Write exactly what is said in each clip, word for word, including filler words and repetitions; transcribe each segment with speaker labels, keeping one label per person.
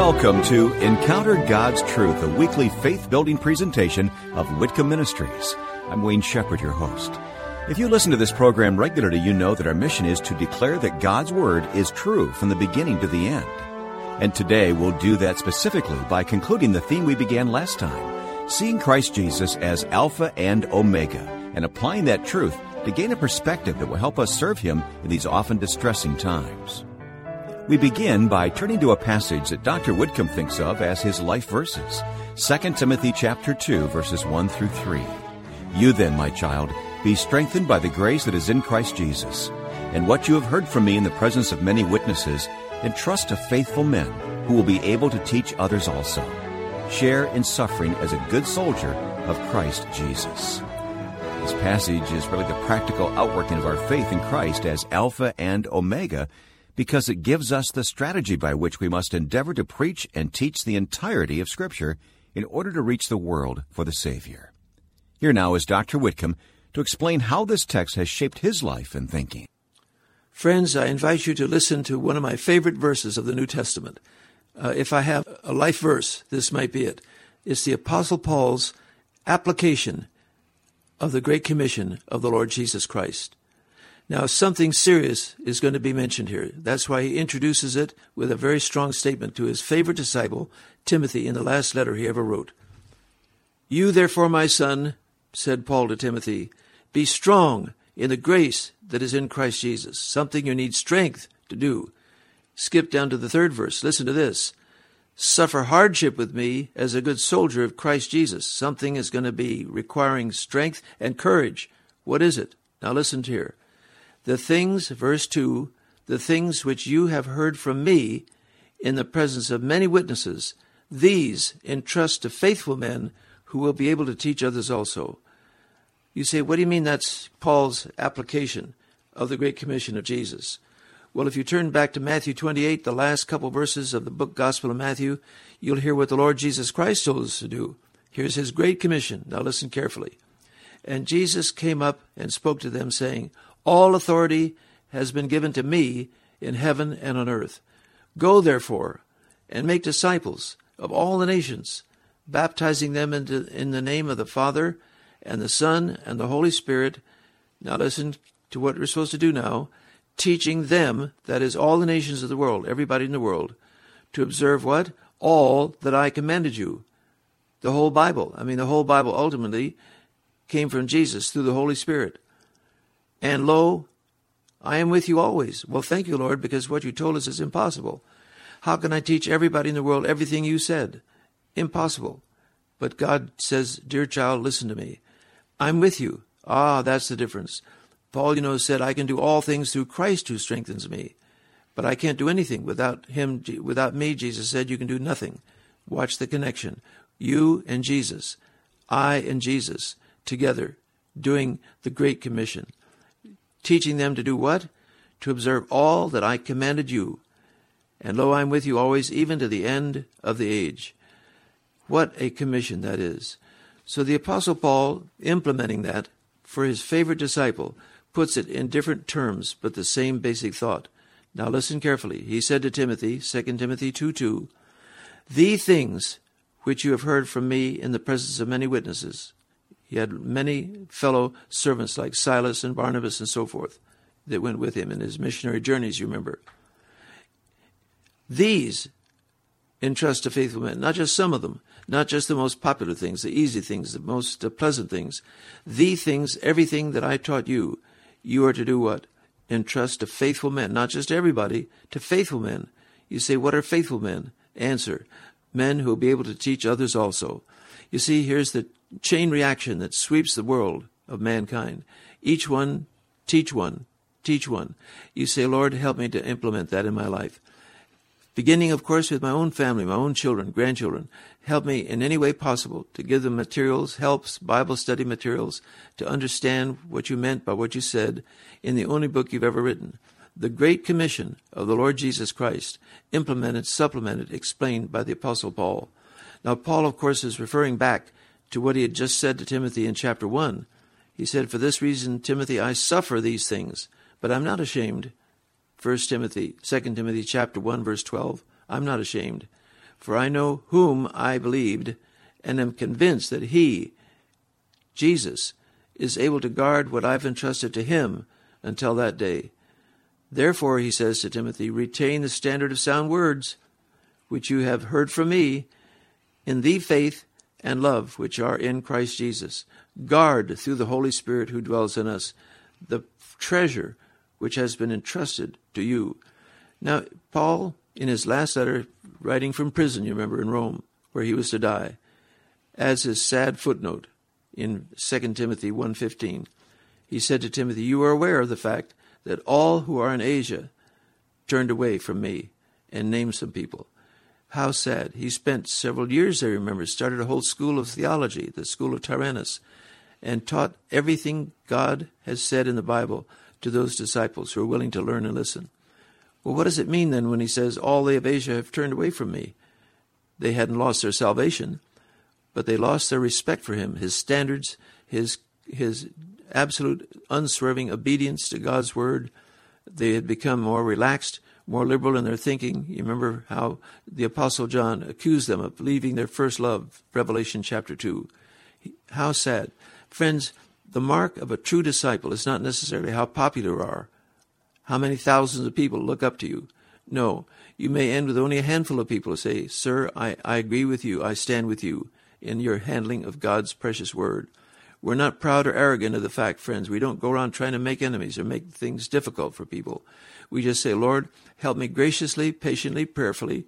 Speaker 1: Welcome to Encounter God's Truth, a weekly faith-building presentation of Whitcomb Ministries. I'm Wayne Shepherd, your host. If you listen to this program regularly, you know that our mission is to declare that God's Word is true from the beginning to the end. And today we'll do that specifically by concluding the theme we began last time, seeing Christ Jesus as Alpha and Omega, and applying that truth to gain a perspective that will help us serve Him in these often distressing times. We begin by turning to a passage that Doctor Whitcomb thinks of as his life verses, Second Timothy chapter two, verses one through three. You then, my child, be strengthened by the grace that is in Christ Jesus. And what you have heard from me in the presence of many witnesses, entrust to faithful men who will be able to teach others also. Share in suffering as a good soldier of Christ Jesus. This passage is really the practical outworking of our faith in Christ as Alpha and Omega, because it gives us the strategy by which we must endeavor to preach and teach the entirety of Scripture in order to reach the world for the Savior. Here now is Doctor Whitcomb to explain how this text has shaped his life and thinking.
Speaker 2: Friends, I invite you to listen to one of my favorite verses of the New Testament. Uh, if I have a life verse, this might be it. It's the Apostle Paul's application of the Great Commission of the Lord Jesus Christ. Now, something serious is going to be mentioned here. That's why he introduces it with a very strong statement to his favorite disciple, Timothy, in the last letter he ever wrote. You, therefore, my son, said Paul to Timothy, be strong in the grace that is in Christ Jesus, something you need strength to do. Skip down to the third verse. Listen to this. Suffer hardship with me as a good soldier of Christ Jesus. Something is going to be requiring strength and courage. What is it? Now listen to here. The things, verse two, the things which you have heard from me in the presence of many witnesses, these entrust to faithful men who will be able to teach others also. You say, what do you mean that's Paul's application of the Great Commission of Jesus? Well, if you turn back to Matthew twenty-eight, the last couple verses of the book Gospel of Matthew, you'll hear what the Lord Jesus Christ told us to do. Here's his Great Commission. Now listen carefully. And Jesus came up and spoke to them, saying, all authority has been given to me in heaven and on earth. Go, therefore, and make disciples of all the nations, baptizing them into, in the name of the Father and the Son and the Holy Spirit. Now listen to what we're supposed to do now. Teaching them, that is all the nations of the world, everybody in the world, to observe what? All that I commanded you. The whole Bible. I mean, the whole Bible ultimately came from Jesus through the Holy Spirit. And lo, I am with you always. Well, thank you, Lord, because what you told us is impossible. How can I teach everybody in the world everything you said? Impossible. But God says, dear child, listen to me. I'm with you. Ah, that's the difference. Paul, you know, said, I can do all things through Christ who strengthens me. But I can't do anything without him. Without me, Jesus said, you can do nothing. Watch the connection. You and Jesus, I and Jesus, together, doing the Great Commission. Teaching them to do what? To observe all that I commanded you. And lo, I am with you always, even to the end of the age. What a commission that is. So the Apostle Paul, implementing that for his favorite disciple, puts it in different terms, but the same basic thought. Now listen carefully. He said to Timothy, Second Timothy two two, the things which you have heard from me in the presence of many witnesses. He had many fellow servants like Silas and Barnabas and so forth that went with him in his missionary journeys, you remember. These entrust to faithful men, not just some of them, not just the most popular things, the easy things, the most uh, pleasant things. The things, everything that I taught you, you are to do what? Entrust to faithful men, not just everybody, to faithful men. You say, what are faithful men? Answer, men who will be able to teach others also. You see, here's the chain reaction that sweeps the world of mankind. Each one, teach one, teach one. You say, Lord, help me to implement that in my life. Beginning, of course, with my own family, my own children, grandchildren. Help me in any way possible to give them materials, helps, Bible study materials, to understand what you meant by what you said in the only book you've ever written. The Great Commission of the Lord Jesus Christ, implemented, supplemented, explained by the Apostle Paul. Now, Paul, of course, is referring back to what he had just said to Timothy in chapter one. He said, for this reason, Timothy, I suffer these things, but I'm not ashamed. First Timothy, Second Timothy chapter one, verse twelve, I'm not ashamed. For I know whom I believed, and am convinced that he, Jesus, is able to guard what I've entrusted to him until that day. Therefore, he says to Timothy, retain the standard of sound words, which you have heard from me, in the faith and love which are in Christ Jesus. Guard through the Holy Spirit who dwells in us the treasure which has been entrusted to you. Now, Paul, in his last letter, writing from prison, you remember, in Rome, where he was to die, adds his sad footnote in Second Timothy one fifteen. He said to Timothy, you are aware of the fact that all who are in Asia turned away from me, and named some people. How sad. He spent several years there, remember, started a whole school of theology, the school of Tyrannus, and taught everything God has said in the Bible to those disciples who are willing to learn and listen. Well, what does it mean then when he says, all they of Asia have turned away from me? They hadn't lost their salvation, but they lost their respect for him, his standards, his his absolute unswerving obedience to God's word. They had become more relaxed, more liberal in their thinking. You remember how the Apostle John accused them of leaving their first love, Revelation chapter two. How sad. Friends, the mark of a true disciple is not necessarily how popular you are, how many thousands of people look up to you. No, you may end with only a handful of people who say, sir, I, I agree with you, I stand with you in your handling of God's precious word. We're not proud or arrogant of the fact, friends. We don't go around trying to make enemies or make things difficult for people. We just say, Lord, help me graciously, patiently, prayerfully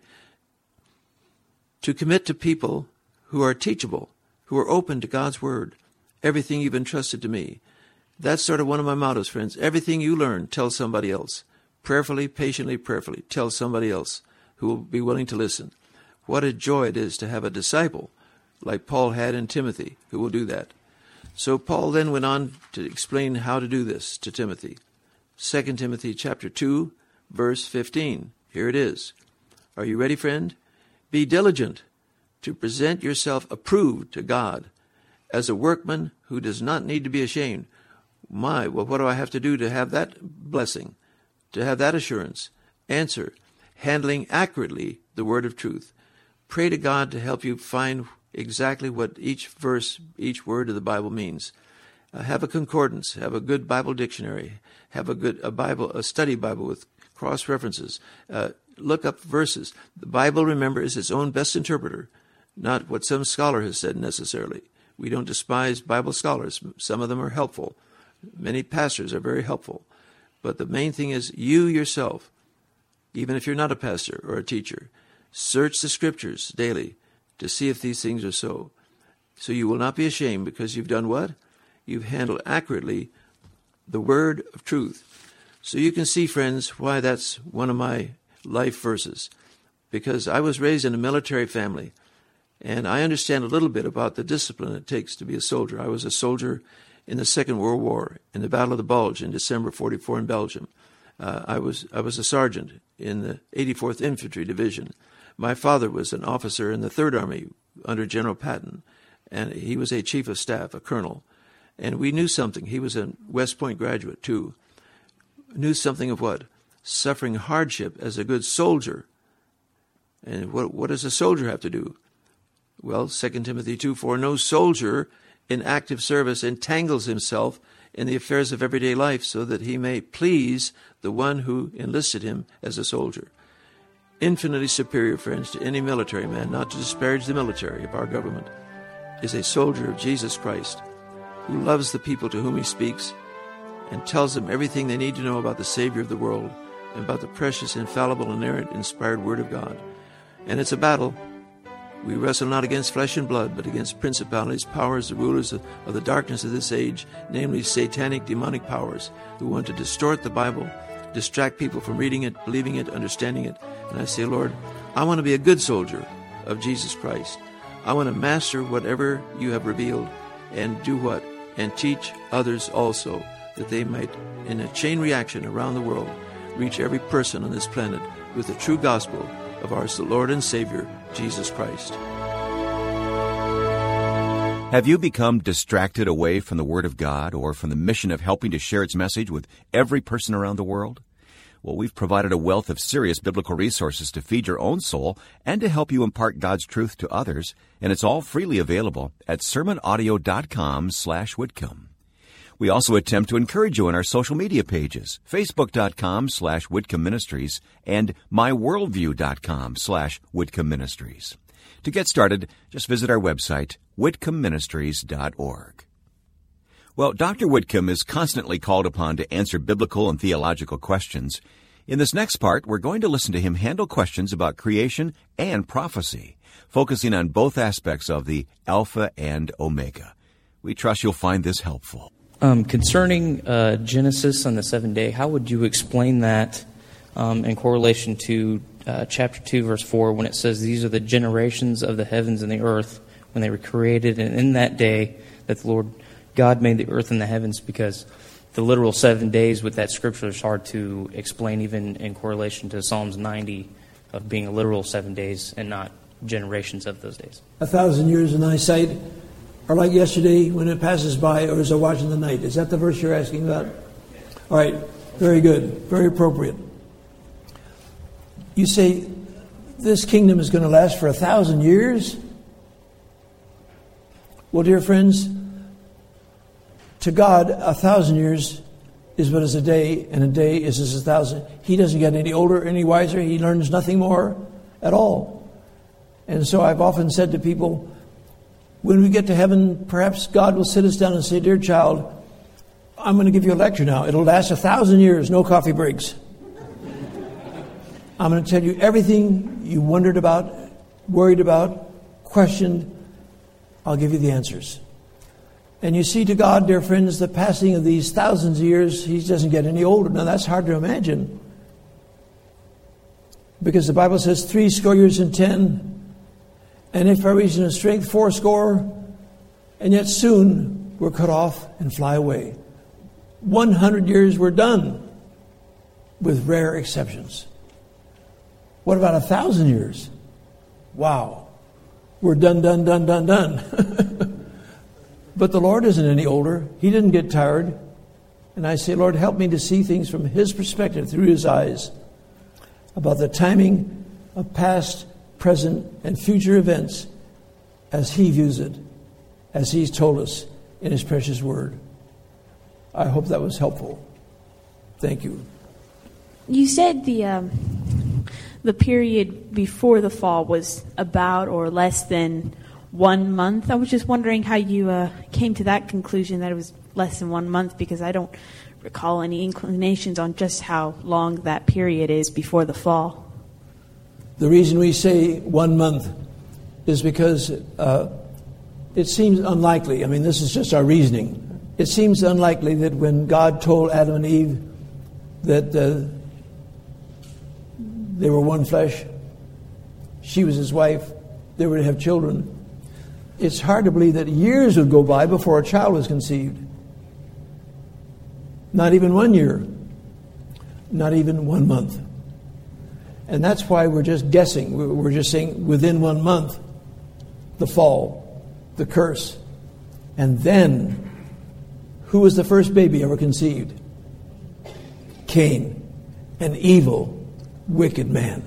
Speaker 2: to commit to people who are teachable, who are open to God's word, everything you've entrusted to me. That's sort of one of my mottos, friends. Everything you learn, tell somebody else. Prayerfully, patiently, prayerfully, tell somebody else who will be willing to listen. What a joy it is to have a disciple like Paul had in Timothy who will do that. So Paul then went on to explain how to do this to Timothy. Second Timothy chapter two, verse fifteen. Here it is. Are you ready, friend? Be diligent to present yourself approved to God as a workman who does not need to be ashamed. My, well, what do I have to do to have that blessing, to have that assurance? Answer, handling accurately the word of truth. Pray to God to help you find exactly what each verse, each word of the Bible means. Uh, have a concordance, have a good Bible dictionary, have a good a Bible, a study Bible with cross references. Uh, look up verses. The Bible, remember, is its own best interpreter, not what some scholar has said necessarily. We don't despise Bible scholars. Some of them are helpful. Many pastors are very helpful. But the main thing is you yourself, even if you're not a pastor or a teacher, search the scriptures daily to see if these things are so. So you will not be ashamed because you've done what? You've handled accurately the word of truth. So you can see, friends, why that's one of my life verses. Because I was raised in a military family, and I understand a little bit about the discipline it takes to be a soldier. I was a soldier in the Second World War, in the Battle of the Bulge in December forty-four in Belgium. Uh, I was I was a sergeant in the eighty-fourth Infantry Division. My father was an officer in the Third Army under General Patton, and he was a chief of staff, a colonel. And we knew something. He was a West Point graduate, too. Knew something of what? Suffering hardship as a good soldier. And what, what does a soldier have to do? Well, Second Timothy two four, no soldier in active service entangles himself in the affairs of everyday life so that he may please the one who enlisted him as a soldier. Infinitely superior, friends, to any military man, not to disparage the military of our government, is a soldier of Jesus Christ who loves the people to whom he speaks and tells them everything they need to know about the Savior of the world and about the precious, infallible, inerrant, inspired Word of God. And it's a battle. We wrestle not against flesh and blood, but against principalities, powers, the rulers of, of the darkness of this age, namely satanic, demonic powers who want to distort the Bible, distract people from reading it, believing it, understanding it. And I say, Lord, I want to be a good soldier of Jesus Christ. I want to master whatever you have revealed and do what? And teach others also, that they might, in a chain reaction around the world, reach every person on this planet with the true gospel of our Lord and Savior, Jesus Christ.
Speaker 1: Have you become distracted away from the Word of God or from the mission of helping to share its message with every person around the world? Well, we've provided a wealth of serious biblical resources to feed your own soul and to help you impart God's truth to others, and it's all freely available at sermonaudio.com slash Whitcomb. We also attempt to encourage you on our social media pages, facebook.com slash Whitcomb Ministries and myworldview.com slash Whitcomb Ministries. To get started, just visit our website, whitcomb ministries dot org. Well, Doctor Whitcomb is constantly called upon to answer biblical and theological questions. In this next part, we're going to listen to him handle questions about creation and prophecy, focusing on both aspects of the Alpha and Omega. We trust you'll find this helpful.
Speaker 3: Um, concerning uh, Genesis on the seventh day, how would you explain that um, in correlation to uh, chapter two, verse four, when it says, "These are the generations of the heavens and the earth when they were created, and in that day that the Lord God made the earth and the heavens," because the literal seven days with that scripture is hard to explain even in correlation to Psalms ninety of being a literal seven days and not generations of those days.
Speaker 2: A thousand years in thy sight are like yesterday when it passes by, or as a watch in the night. Is that the verse you're asking about? All right, very good, very appropriate. You say, this kingdom is going to last for a thousand years? Well, dear friends, to God, a thousand years is but as a day, and a day is as a thousand. He doesn't get any older, any wiser. He learns nothing more at all. And so I've often said to people, when we get to heaven, perhaps God will sit us down and say, "Dear child, I'm going to give you a lecture now. It'll last a thousand years, no coffee breaks. I'm going to tell you everything you wondered about, worried about, questioned. I'll give you the answers." And you see, to God, dear friends, the passing of these thousands of years, He doesn't get any older. Now, that's hard to imagine. Because the Bible says three score years and ten, and if by reason of strength, four score, and yet soon we're cut off and fly away. One hundred years we're done, with rare exceptions. What about a thousand years? Wow. We're done, done, done, done, done. But the Lord isn't any older. He didn't get tired. And I say, Lord, help me to see things from His perspective, through His eyes, about the timing of past, present, and future events as He views it, as He's told us in His precious Word. I hope that was helpful. Thank you.
Speaker 4: You said the um, the period before the fall was about or less than one month. I was just wondering how you uh, came to that conclusion that it was less than one month, because I don't recall any inclinations on just how long that period is before the fall.
Speaker 2: The reason we say one month is because uh, it seems unlikely. I mean, this is just our reasoning. It seems unlikely that when God told Adam and Eve that uh, they were one flesh, she was his wife, they were to have children, it's hard to believe that years would go by before a child was conceived. Not even one year. Not even one month. And that's why we're just guessing. We're just saying within one month, the fall, the curse. And then, who was the first baby ever conceived? Cain, an evil, wicked man.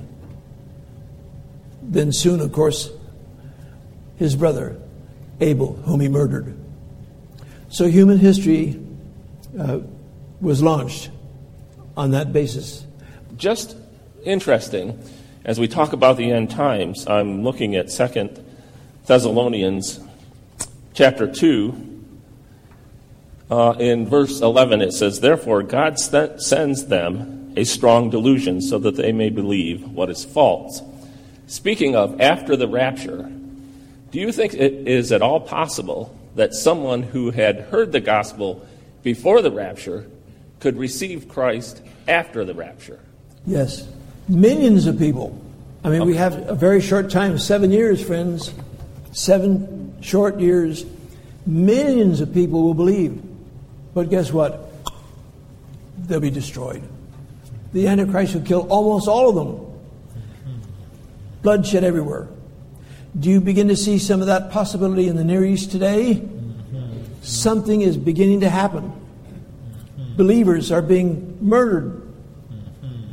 Speaker 2: Then soon, of course, his brother, Abel, whom he murdered. So human history uh, was launched on that basis.
Speaker 5: Just interesting, as we talk about the end times, I'm looking at Second Thessalonians chapter two. Uh, in verse eleven it says, "Therefore God st- sends them a strong delusion so that they may believe what is false." Speaking of after the rapture, do you think it is at all possible that someone who had heard the gospel before the rapture could receive Christ after the rapture?
Speaker 2: Yes. Millions of people. I mean,
Speaker 5: okay.
Speaker 2: We have a very short time, seven years, friends. Seven short years. Millions of people will believe. But guess what? They'll be destroyed. The Antichrist will kill almost all of them. Bloodshed everywhere. Do you begin to see some of that possibility in the Near East today? Mm-hmm. Something is beginning to happen. Mm-hmm. Believers are being murdered. Mm-hmm.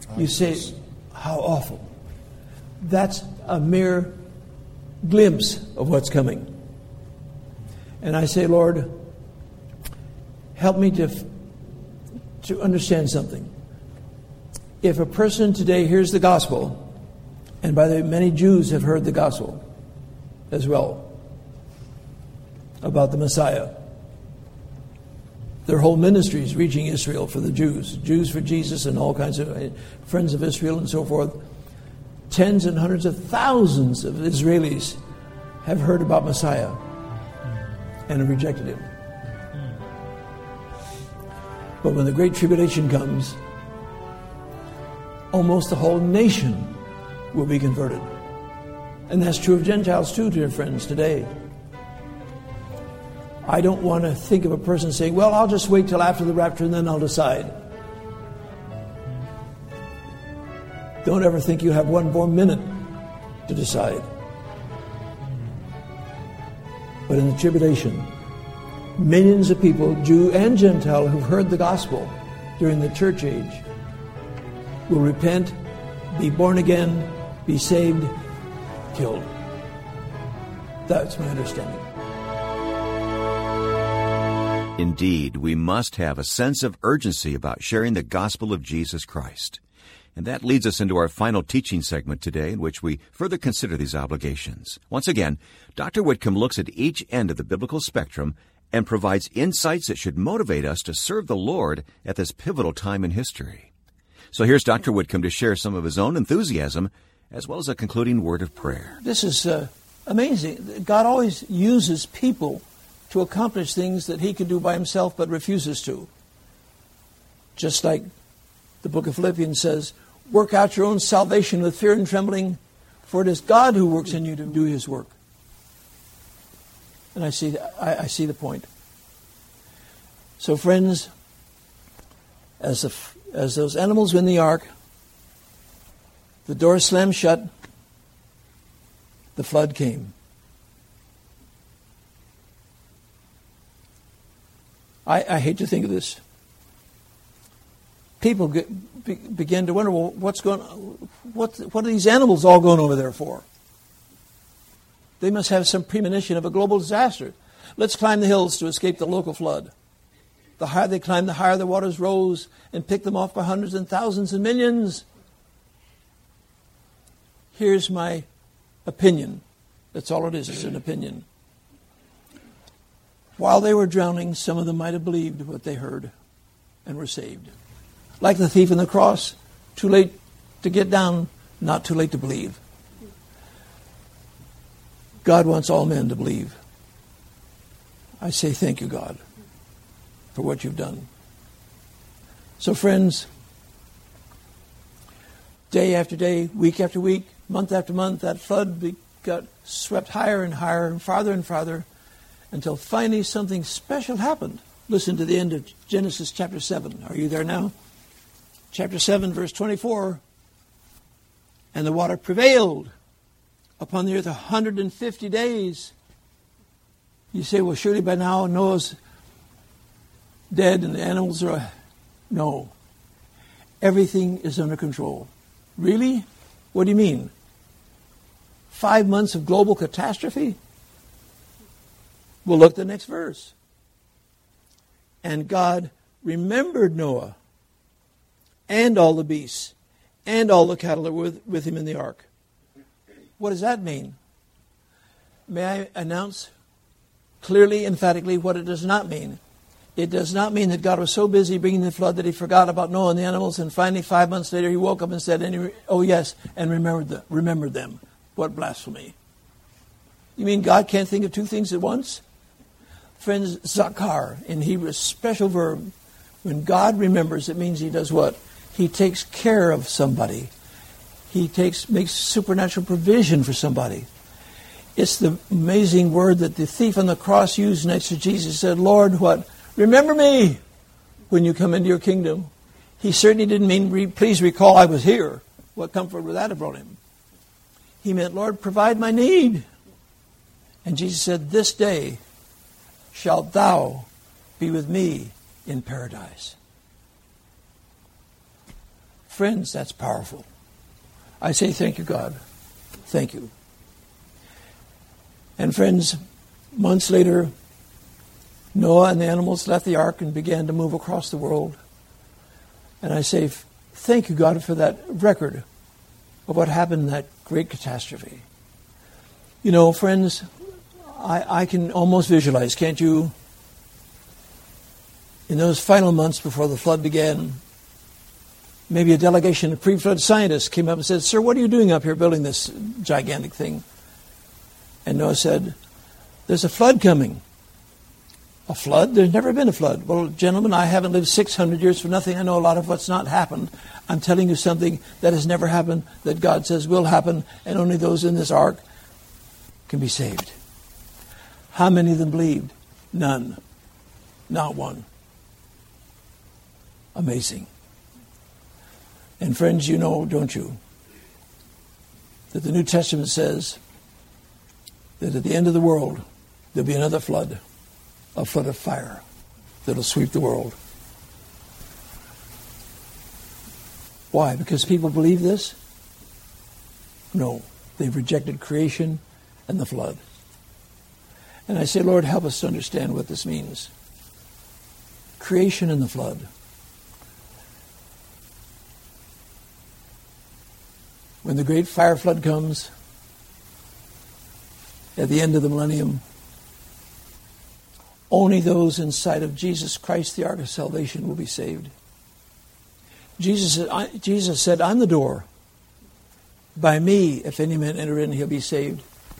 Speaker 2: You say, how awful. That's a mere glimpse of what's coming. And I say, Lord, help me to, to understand something. If a person today hears the gospel, and by the way, many Jews have heard the gospel as well about the Messiah. Their whole ministry is reaching Israel for the Jews, Jews for Jesus and all kinds of friends of Israel and so forth. Tens and hundreds of thousands of Israelis have heard about Messiah and have rejected him. But when the Great Tribulation comes, almost the whole nation will be converted. And that's true of Gentiles too, dear friends, today. I don't want to think of a person saying, well, I'll just wait till after the rapture and then I'll decide. Don't ever think you have one more minute to decide. But in the tribulation, millions of people, Jew and Gentile, who've heard the gospel during the church age, will repent, be born again, be saved, killed. That's my understanding.
Speaker 1: Indeed, we must have a sense of urgency about sharing the gospel of Jesus Christ. And that leads us into our final teaching segment today, in which we further consider these obligations. Once again, Doctor Whitcomb looks at each end of the biblical spectrum and provides insights that should motivate us to serve the Lord at this pivotal time in history. So here's Doctor Whitcomb to share some of his own enthusiasm, as well as a concluding word of prayer.
Speaker 2: This is uh, amazing. God always uses people to accomplish things that he can do by himself but refuses to. Just like the book of Philippians says, work out your own salvation with fear and trembling, for it is God who works in you to do his work. And I see, I, I see the point. So friends, as, the, as those animals were in the ark, the door slammed shut, the flood came. I, I hate to think of this. People get, be, begin to wonder, well, what's going? What what are these animals all going over there for? They must have some premonition of a global disaster. Let's climb the hills to escape the local flood. The higher they climbed, the higher the waters rose and picked them off by hundreds and thousands and millions. Here's my opinion. That's all it is. It's an opinion. While they were drowning, some of them might have believed what they heard and were saved. Like the thief on the cross, too late to get down, not too late to believe. God wants all men to believe. I say thank you, God, for what you've done. So friends, day after day, week after week, month after month, that flood got swept higher and higher and farther and farther, until finally something special happened. Listen to the end of Genesis chapter seven. Are you there now? Chapter seven, verse twenty-four. And the water prevailed upon the earth one hundred fifty days. You say, well, surely by now Noah's dead and the animals are... No. Everything is under control. Really? What do you mean? Five months of global catastrophe? We'll look at the next verse. And God remembered Noah and all the beasts and all the cattle that were with, with him in the ark. What does that mean? May I announce clearly, emphatically, what it does not mean? It does not mean that God was so busy bringing the flood that he forgot about Noah and the animals, and finally five months later he woke up and said, and he, oh yes, and remembered them. remembered them. What blasphemy. You mean God can't think of two things at once? Friends, zakar in Hebrew is a special verb. When God remembers, it means he does what? He takes care of somebody. He takes makes supernatural provision for somebody. It's the amazing word that the thief on the cross used next to Jesus. He said, Lord, what? Remember me when you come into your kingdom. He certainly didn't mean, please recall I was here. What comfort would that have brought him? He meant, Lord, provide my need. And Jesus said, this day shalt thou be with me in paradise. Friends, that's powerful. I say thank you, God. Thank you. And friends, months later, Noah and the animals left the ark and began to move across the world. And I say, thank you, God, for that record of what happened in that great catastrophe. You know, friends, I, I can almost visualize, can't you? In those final months before the flood began, maybe a delegation of pre-flood scientists came up and said, sir, what are you doing up here building this gigantic thing? And Noah said, there's a flood coming. A flood? There's never been a flood. Well, gentlemen, I haven't lived six hundred years for nothing. I know a lot of what's not happened. I'm telling you something that has never happened, that God says will happen, and only those in this ark can be saved. How many of them believed? None. Not one. Amazing. And friends, you know, don't you, that the New Testament says that at the end of the world, there'll be another flood. A flood of fire that'll sweep the world. Why? Because people believe this? No. They've rejected creation and the flood. And I say, Lord, help us to understand what this means. Creation and the flood. When the great fire flood comes at the end of the millennium, only those inside of Jesus Christ, the ark of salvation, will be saved. Jesus said, I, Jesus said, I'm the door. By me, if any man enter in, he'll be saved.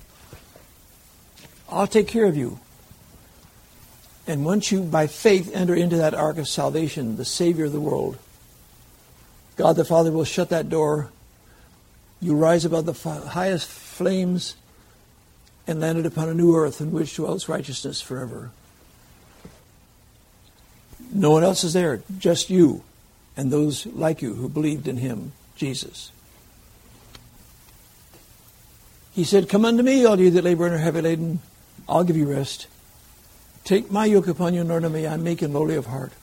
Speaker 2: I'll take care of you. And once you, by faith, enter into that ark of salvation, the Savior of the world, God the Father will shut that door. You rise above the highest flames and landed upon a new earth in which dwells righteousness forever. No one else is there, just you and those like you who believed in him, Jesus. He said, come unto me, all you that labor and are heavy laden, I'll give you rest. Take my yoke upon you and learn of me, I'm meek and lowly of heart.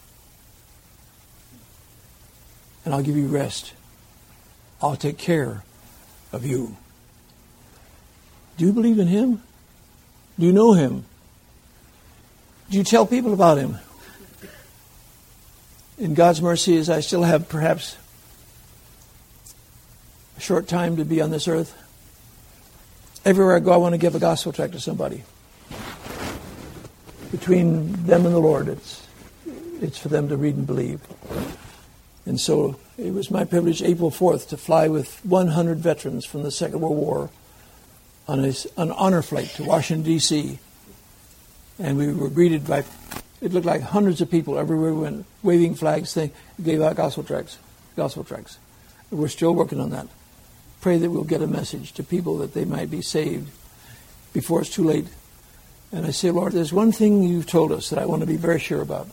Speaker 2: And I'll give you rest. I'll take care of you. Do you believe in him? Do you know him? Do you tell people about him? In God's mercy, as I still have perhaps a short time to be on this earth, everywhere I go, I want to give a gospel tract to somebody. Between them and the Lord, it's it's for them to read and believe. And so it was my privilege, April fourth, to fly with one hundred veterans from the Second World War on a, an honor flight to Washington, D C And we were greeted by, it looked like hundreds of people everywhere we went, waving flags, saying, gave out gospel tracts, gospel tracts. We're still working on that. Pray that we'll get a message to people that they might be saved before it's too late. And I say, Lord, there's one thing you've told us that I want to be very sure about.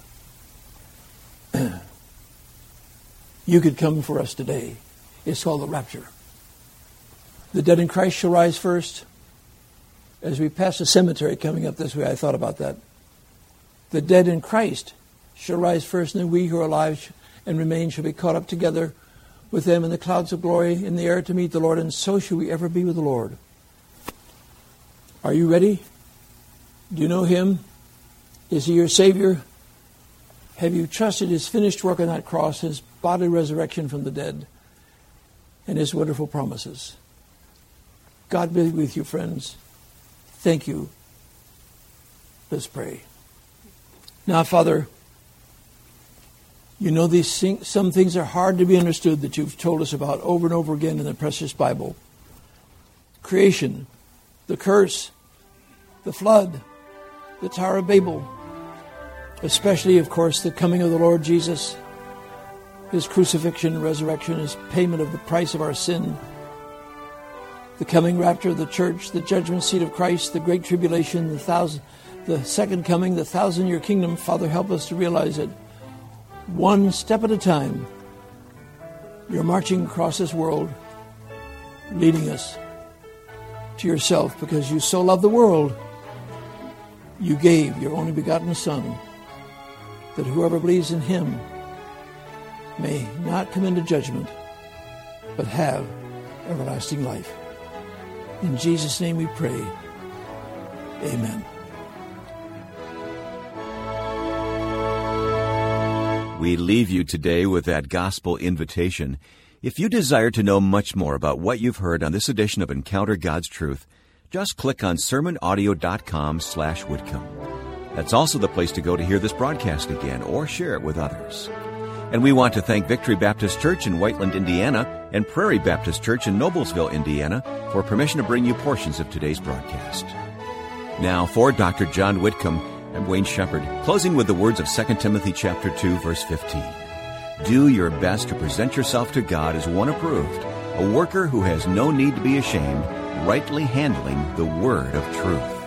Speaker 2: You could come for us today. It's called the rapture. The dead in Christ shall rise first. As we pass the cemetery coming up this way, I thought about that. The dead in Christ shall rise first, and then we who are alive and remain shall be caught up together with them in the clouds of glory in the air to meet the Lord, and so shall we ever be with the Lord. Are you ready? Do you know him? Is he your Savior? Have you trusted his finished work on that cross, his bodily resurrection from the dead, and his wonderful promises? God be with you, friends. Thank you. Let's pray. Now, Father, you know these things, some things are hard to be understood that you've told us about over and over again in the precious Bible. Creation, the curse, the flood, the Tower of Babel, especially, of course, the coming of the Lord Jesus, his crucifixion and resurrection, his payment of the price of our sin, the coming rapture of the church, the judgment seat of Christ, the great tribulation, the thousand, the second coming, the thousand-year kingdom. Father, help us to realize it. One step at a time, you're marching across this world, leading us to yourself, because you so love the world, you gave your only begotten Son, that whoever believes in him may not come into judgment, but have everlasting life. In Jesus' name we pray. Amen.
Speaker 1: We leave you today with that gospel invitation. If you desire to know much more about what you've heard on this edition of Encounter God's Truth, just click on sermon audio dot com slash Whitcomb. That's also the place to go to hear this broadcast again or share it with others. And we want to thank Victory Baptist Church in Whiteland, Indiana, and Prairie Baptist Church in Noblesville, Indiana, for permission to bring you portions of today's broadcast. Now, for Doctor John Whitcomb, I'm Wayne Shepherd, closing with the words of Second Timothy chapter two, verse fifteen. Do your best to present yourself to God as one approved, a worker who has no need to be ashamed, rightly handling the word of truth.